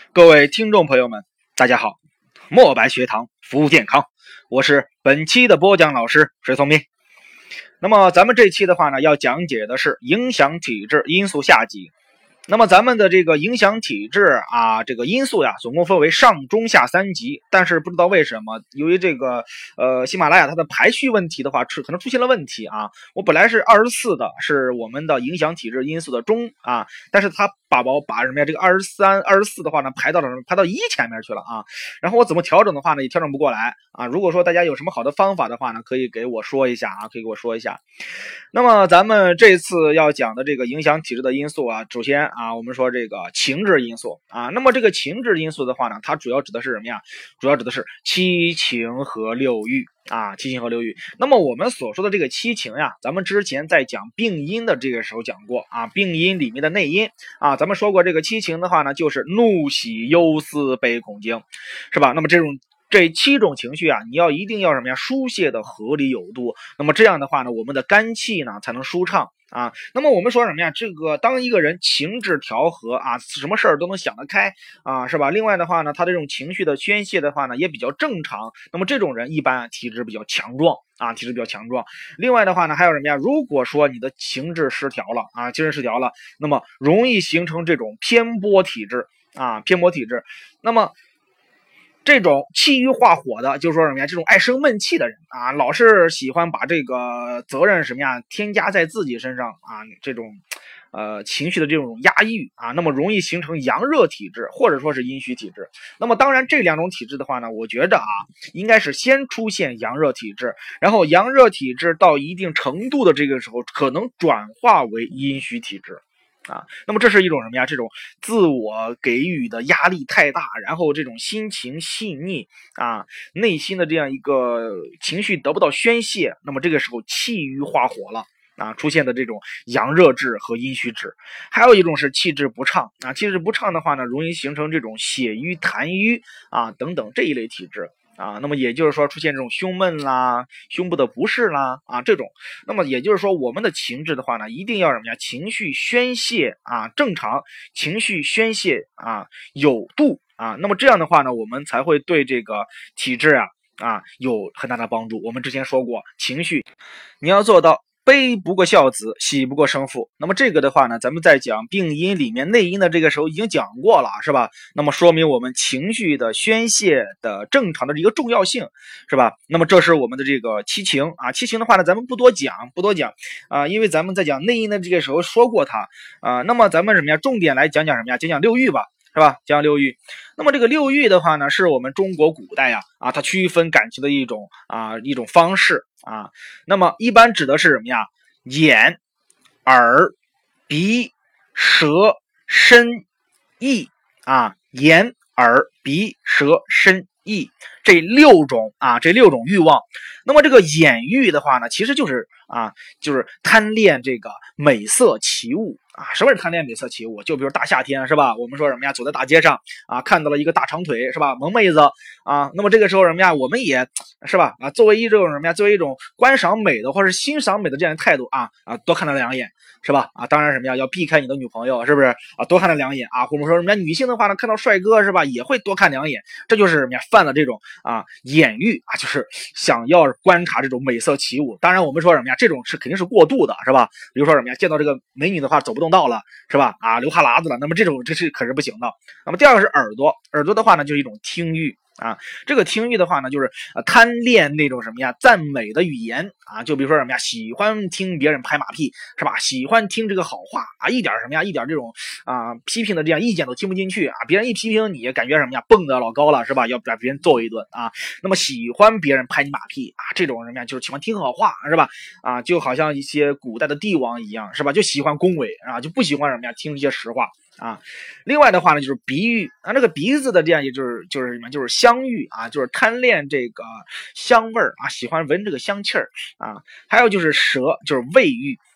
各位听众朋友们，大家好！墨白学堂服务健康，我是本期的播讲老师水聪明。那么咱们这期的话呢，要讲解的是影响体质因素下集。那么咱们的这个影响体质这个因素呀，总共分为上中下三级。但是不知道为什么，由于这个喜马拉雅它的排序问题的话，可能出现了问题啊。我本来是24的，是我们的影响体质因素的中啊，但是它把什么呀这个23、24的话呢排到1前面去了啊。然后我怎么调整的话呢，也调整不过来啊。如果说大家有什么好的方法的话呢，可以给我说一下啊，可以给我说一下。那么咱们这次要讲的这个影响体质的因素啊，首先我们说这个情志因素啊。那么这个情志因素的话呢，它主要指的是什么呀？主要指的是七情和六欲啊，七情和六欲。那么我们所说的这个七情呀，咱们之前在讲病因的这个时候讲过啊，病因里面的内因啊，咱们说过这个七情的话呢，就是怒喜忧思悲恐惊，是吧？那么这7种情绪啊，你一定要什么呀？疏泄的合理有度。那么这样的话呢，我们的肝气呢才能舒畅啊。那么我们说什么呀？这个当一个人情志调和啊，什么事儿都能想得开啊，是吧？另外的话呢，他这种情绪的宣泄的话呢，也比较正常。那么这种人一般体质比较强壮啊，体质比较强壮。另外的话呢，还有什么呀？如果说你的情志失调了啊，精神失调了，那么容易形成这种偏颇体质啊，偏颇体质。那么这种气郁化火的，就是说什么呀？这种爱生闷气的人啊，老是喜欢把这个责任什么呀添加在自己身上啊，这种情绪的这种压抑啊，那么容易形成阳热体质或者说是阴虚体质。那么当然这两种体质的话呢，我觉得应该是先出现阳热体质，然后阳热体质到一定程度的这个时候，可能转化为阴虚体质。那么这是一种什么呀？这种自我给予的压力太大，然后这种心情细腻啊，内心的这样一个情绪得不到宣泄，那么这个时候气郁化火了啊，出现的这种阳热质和阴虚质。还有一种是气滞不畅啊，气滞不畅的话呢，容易形成这种血瘀、痰瘀啊等等这一类体质。那么也就是说出现这种胸闷啦、胸部的不适啦这种，那么也就是说我们的情志的话呢，一定要什么呀？情绪宣泄正常，情绪宣泄有度那么这样的话呢，我们才会对这个体质有很大的帮助。我们之前说过，情绪你要做到悲不过孝子，喜不过生父。那么这个的话呢，咱们在讲病因里面内因的这个时候已经讲过了，是吧？那么说明我们情绪的宣泄的正常的一个重要性，是吧？那么这是我们的这个七情七情的话呢，咱们不多讲因为咱们在讲内因的这个时候说过它那么咱们什么呀？重点来讲什么呀？讲六欲吧。是吧？讲六欲，那么这个六欲的话呢，是我们中国古代它区分感情的一种方式那么一般指的是什么呀？眼、耳、鼻、舌、身、意眼、耳、鼻、舌、身、意这6种欲望。那么这个眼欲的话呢，其实就是贪恋这个美色奇物什么是贪恋美色奇物？就比如大夏天是吧？我们说什么呀？走在大街上看到了一个大长腿是吧？萌妹子那么这个时候什么呀？我们也是吧作为一种什么呀？作为一种观赏美的或者欣赏美的这样的态度多看他2眼是吧？当然什么呀？要避开你的女朋友是不是多看他2眼或者说什么呀？女性的话呢，看到帅哥是吧，也会多看2眼，这就是什么呀？犯了这种眼欲就是想要观察这种美色奇物。当然我们说什么呀？这种是肯定是过度的是吧？比如说什么呀？见到这个美女的话走不动道了是吧？流哈喇子了，那么这是可是不行的。那么第二个是耳朵，耳朵的话呢就是一种听欲这个听欲的话呢，就是贪恋那种什么呀？赞美的语言就比如说什么呀？喜欢听别人拍马屁是吧？喜欢听这个好话一点什么呀？一点这种批评的这样意见都听不进去别人一批评你，感觉什么呀？蹦得老高了是吧？要把别人揍一顿那么喜欢别人拍你马屁这种什么呀？就是喜欢听好话是吧？就好像一些古代的帝王一样是吧？就喜欢恭维就不喜欢什么呀？听一些实话另外的话呢，就是鼻欲这个鼻子的这样也就是什么？就是香欲就是贪恋这个香味儿喜欢闻这个香气儿还有就是舌，就是味欲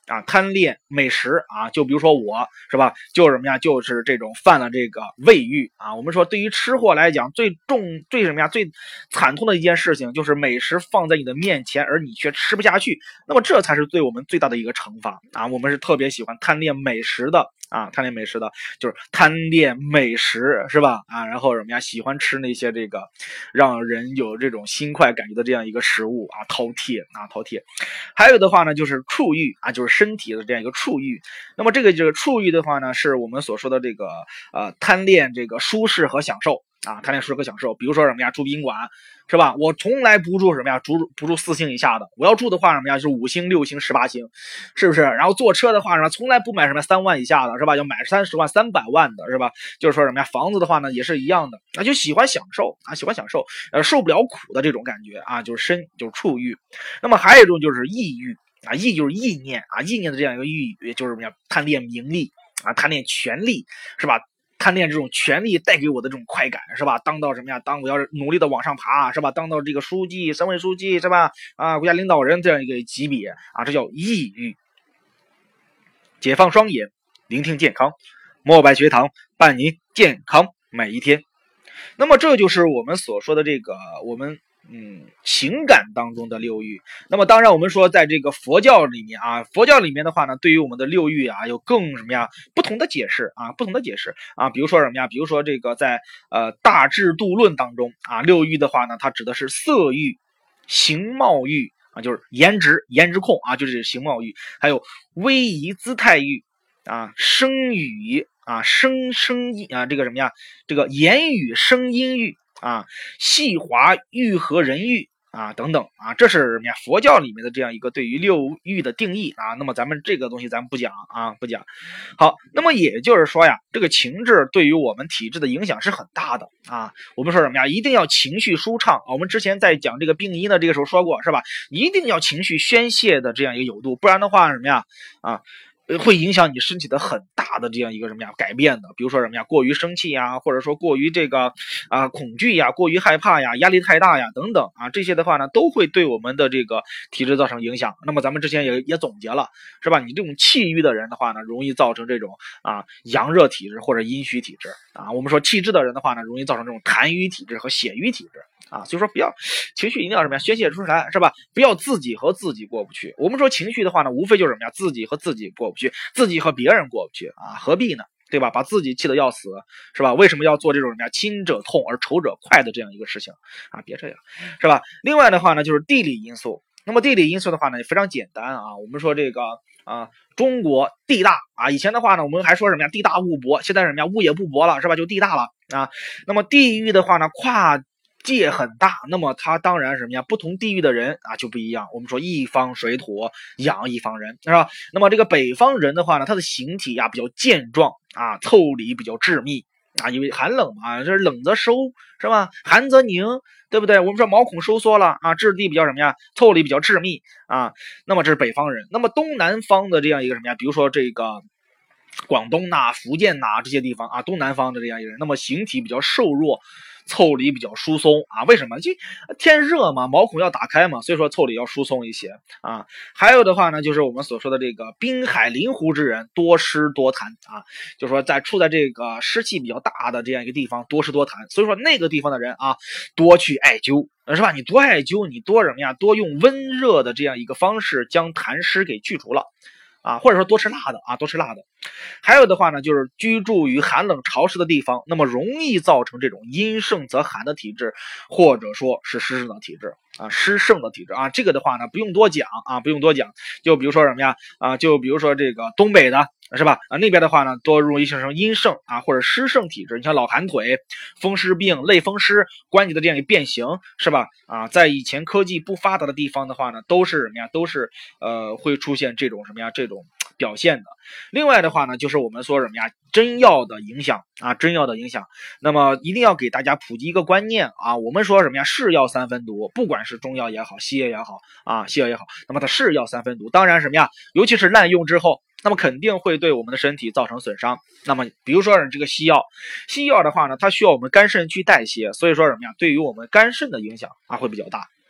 贪恋美食啊，就比如说我是吧，就是什么呀，就是这种犯了这个胃狱啊。我们说对于吃货来讲，最惨痛的一件事情就是美食放在你的面前，而你却吃不下去，那么这才是对我们最大的一个惩罚啊。我们是特别喜欢贪恋美食的就是贪恋美食是吧然后什么呀，喜欢吃那些这个让人有这种心快感觉的这样一个食物饕餮。还有的话呢，就是触欲就是身体的这样一个触欲。那么这个触欲的话呢，是我们所说的这个贪恋这个舒适和享受贪恋舒适和享受。比如说什么呀，住宾馆是吧？我从来不住什么呀，不住4星以下的。我要住的话什么呀，就是5星、6星、18星，是不是？然后坐车的话呢，从来不买什么3万以下的，是吧？要买30万、300万的，是吧？就是说什么呀，房子的话呢，也是一样的就喜欢享受受不了苦的这种感觉就是触欲。那么还有一种就是意欲意就是意念意念的这样一个欲，就是什么呀，贪恋名利贪恋权力，是吧？贪恋这种权力带给我的这种快感，是吧？当到什么呀？当我要努力的往上爬，是吧？当到这个书记、省委书记，是吧？国家领导人这样一个级别这叫抑郁。解放双眼，聆听健康，墨白学堂伴您健康每一天。那么这就是我们所说的这个我们情感当中的6欲。那么当然我们说在这个佛教里面佛教里面的话呢，对于我们的6欲有更什么呀不同的解释比如说什么呀，比如说这个在大智度论当中6欲的话呢，它指的是色欲、形貌欲就是颜值控就是形貌欲，还有威仪姿态欲声语这个什么呀，这个言语声音欲细滑欲和人欲等等这是什么呀？佛教里面的这样一个对于6欲的定义那么咱们这个东西咱们不讲。好，那么也就是说呀，这个情志对于我们体质的影响是很大的我们说什么呀？一定要情绪舒畅我们之前在讲这个病医呢，这个时候说过是吧？一定要情绪宣泄的这样一个有度，不然的话什么呀会影响你身体的很大的这样一个什么呀改变的。比如说什么呀，过于生气或者说过于这个恐惧过于害怕压力太大等等这些的话呢，都会对我们的这个体质造成影响。那么咱们之前也总结了是吧？你这种气郁的人的话呢，容易造成这种阳热体质或者阴虚体质我们说气滞的人的话呢，容易造成这种痰瘀体质和血瘀体质所以说不要情绪一定要什么呀，宣泄出来是吧？不要自己和自己过不去。我们说情绪的话呢，无非就是什么呀，自己和自己过不去，自己和别人过不去何必呢？对吧？把自己气得要死是吧？为什么要做这种什么呀亲者痛而仇者快的这样一个事情别这样是吧？另外的话呢，就是地理因素。那么地理因素的话呢，也非常简单我们说这个中国地大以前的话呢，我们还说什么呀，地大物博，现在什么呀，物也不博了是吧？就地大了那么地域的话呢，跨界很大，那么它当然什么呀？不同地域的人就不一样。我们说一方水土养一方人，是吧？那么这个北方人的话呢，他的形体比较健壮腠理比较致密因为寒冷这是冷则收是吧？寒则凝，对不对？我们说毛孔收缩了质地比较什么呀？腠理比较致密那么这是北方人。那么东南方的这样一个什么呀？比如说这个广东福建这些地方东南方的这样一个人，那么形体比较瘦弱，腠理比较疏松为什么？就天热嘛，毛孔要打开嘛，所以说腠理要疏松一些还有的话呢，就是我们所说的这个滨海临湖之人多湿多痰就是说处在这个湿气比较大的这样一个地方，多湿多痰，所以说那个地方的人多去艾灸是吧？你多艾灸，你多什么呀？多用温热的这样一个方式将痰湿给去除了或者说多吃辣的多吃辣的。还有的话呢，就是居住于寒冷潮湿的地方，那么容易造成这种阴盛则寒的体质，或者说是湿盛的体质湿盛的体质这个的话呢，不用多讲就比如说什么呀就比如说这个东北的是吧那边的话呢，多容易形成阴盛或者湿盛体质。你像老寒腿、风湿病、类风湿、关节的这样一个变形是吧在以前科技不发达的地方的话呢，都是什么呀？都是会出现这种什么呀？这种表现的。另外的话呢，就是我们说什么呀？真药的影响真药的影响。那么一定要给大家普及一个观念我们说什么呀？是药三分毒，不管是中药也好，西药也好那么它是药三分毒。当然什么呀？尤其是滥用之后，那么肯定会对我们的身体造成损伤。那么比如说这个西药的话呢，它需要我们肝肾去代谢，所以说什么呀？对于我们肝肾的影响会比较大。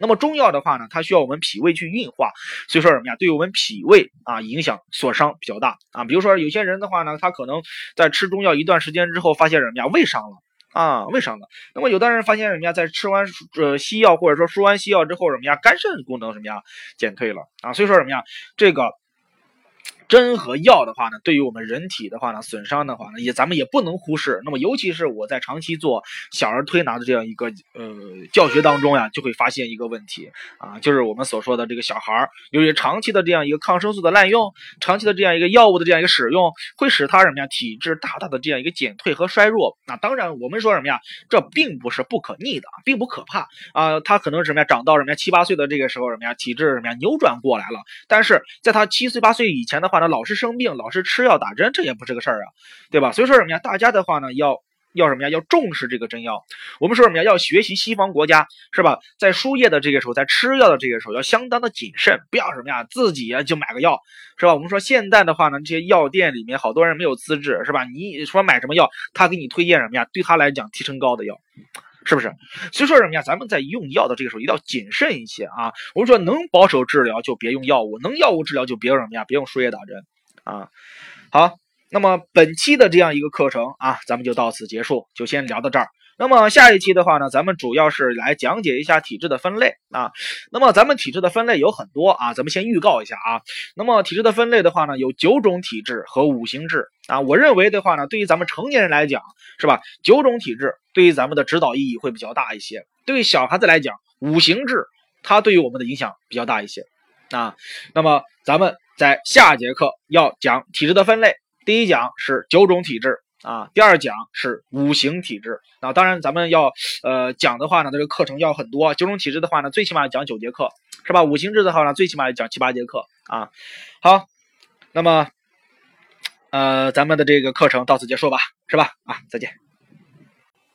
那么中药的话呢，它需要我们脾胃去运化，所以说什么呀，对于我们脾胃啊影响损伤比较大啊。比如说有些人的话呢，他可能在吃中药一段时间之后，发现什么呀，胃伤了。胃伤了。那么有的人发现什么呀，在吃完西药或者说输完西药之后什么呀，肝肾功能什么呀减退了啊。所以说什么呀，这个针和药的话呢，对于我们人体的话呢，损伤的话呢，咱们也不能忽视。那么尤其是我在长期做小儿推拿的这样一个教学当中呀，就会发现一个问题啊，就是我们所说的这个小孩由于长期的这样一个抗生素的滥用，长期的这样一个药物的这样一个使用，会使他什么呀，体质大大的这样一个减退和衰弱。那当然我们说什么呀，这并不是不可逆的，并不可怕啊，他可能什么呀，长到什么呀7、8岁的这个时候什么呀，体质什么呀扭转过来了，但是在他7岁8岁以前的话呢，老是生病，老是吃药打针，这也不是个事儿啊，对吧？所以说什么呀，大家的话呢，要什么呀？要重视这个针药。我们说什么呀？要学习西方国家，是吧？在输液的这个时候，在吃药的这个时候，要相当的谨慎，不要什么呀，自己就买个药，是吧？我们说现在的话呢，这些药店里面好多人没有资质，是吧？你说买什么药，他给你推荐什么呀？对他来讲提升高的药。是不是？所以说什么呀？咱们在用药的这个时候一定要谨慎一些啊！我们说能保守治疗就别用药物，能药物治疗就别用什么呀？别用输液打针啊！好，那么本期的这样一个课程啊，咱们就到此结束，就先聊到这儿。那么下一期的话呢，咱们主要是来讲解一下体质的分类啊。那么咱们体质的分类有很多啊，咱们先预告一下啊。那么体质的分类的话呢，有9种体质和5行质啊。我认为的话呢，对于咱们成年人来讲，是吧？9种体质对于咱们的指导意义会比较大一些。对于小孩子来讲，5行质它对于我们的影响比较大一些啊。那么咱们在下节课要讲体质的分类，第一讲是9种体质。啊，第2讲是5行体质。那当然，咱们要讲的话呢，这个课程要很多。9种体质的话呢，最起码讲9节课，是吧？5行质的话呢，最起码讲7、8节课啊。好，那么咱们的这个课程到此结束吧，是吧？啊，再见。